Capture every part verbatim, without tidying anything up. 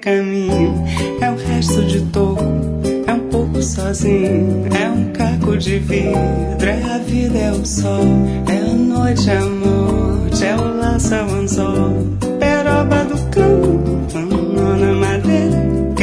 caminho. É o resto de toco, é um pouco sozinho. É um caco de vidro, é a vida, é o sol. É a noite, é a morte, é o laço, é o anzol. Peroba do campo, nó na madeira.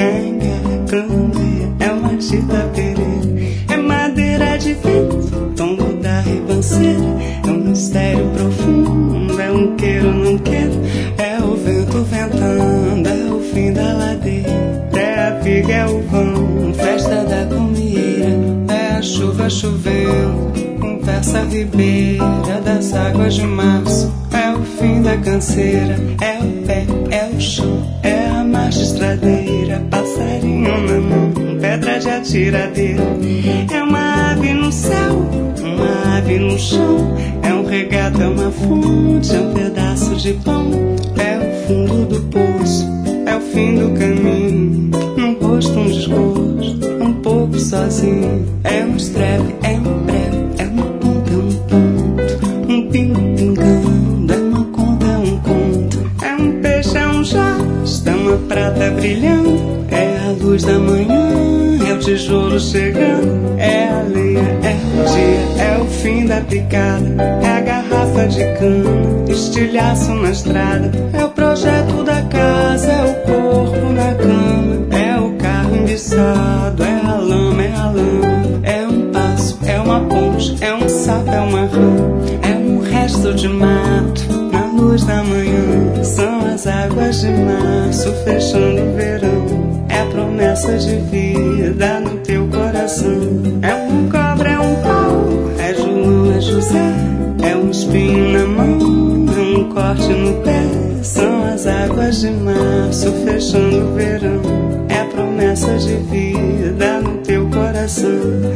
Canga, candeia, é uma tita pereira. É madeira de vento, tombo da ribanceira. É um mistério profundo, é um queiro, não quero. É o vento ventando, é o fim da ladeira. É a viga, é o vão, festa da comieira. É a chuva chovendo, conversa ribeira das águas de março. É o fim da canseira, é o pé, é o chão. É a marcha estradeira, passarinho na mão, pedra de atiradeira. É uma ave no céu, uma ave no chão. É um regato, é uma fonte, é um pedaço de pão. É o fundo do poço, é o fim do caminho. Um rosto, um desgosto, um pouco sozinho. É um estrepe, é um breve, é uma ponta, é um ponto. Um pingo pingando, é uma conta, é um conto. É um peixe, é um jasto, é uma prata brilhando. É a luz da manhã, é o tijolo chegando. É a lenha, é o dia, é o fim da picada. É a garrafa de cana, estilhaço na estrada. É o projeto da casa, é o corpo na cama. É o carro enguiçado, é a lama, é a lama. É um passo, é uma ponte, é um sapo, é uma rã. É um resto de mato na luz da manhã. São as águas de março fechando o verão. É a promessa de vida no teu coração. É um cobra, é um pau, é João, é José. É um espinho na mão, é um corte no pé. São as águas de março fechando o verão. É a promessa de vida no teu coração.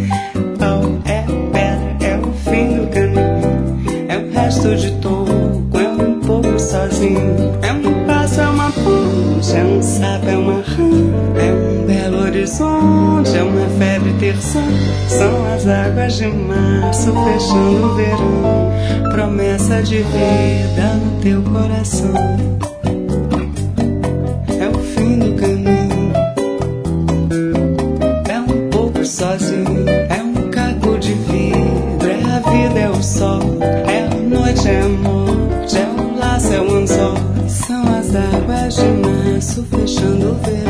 Pau é pedra, é o fim do caminho. É o resto de toco, é um pouco sozinho. É um passo, é uma ponte, é um sapo, é uma rã. É um belo horizonte, é uma febre terçã. São as águas de março fechando o verão. Promessa de vida no teu coração. É o fim do caminho, é um pouco sozinho. É um caco de vidro, é a vida, é o sol. É a noite, é a morte, é o laço, é o anzol. São as águas de março fechando o verão.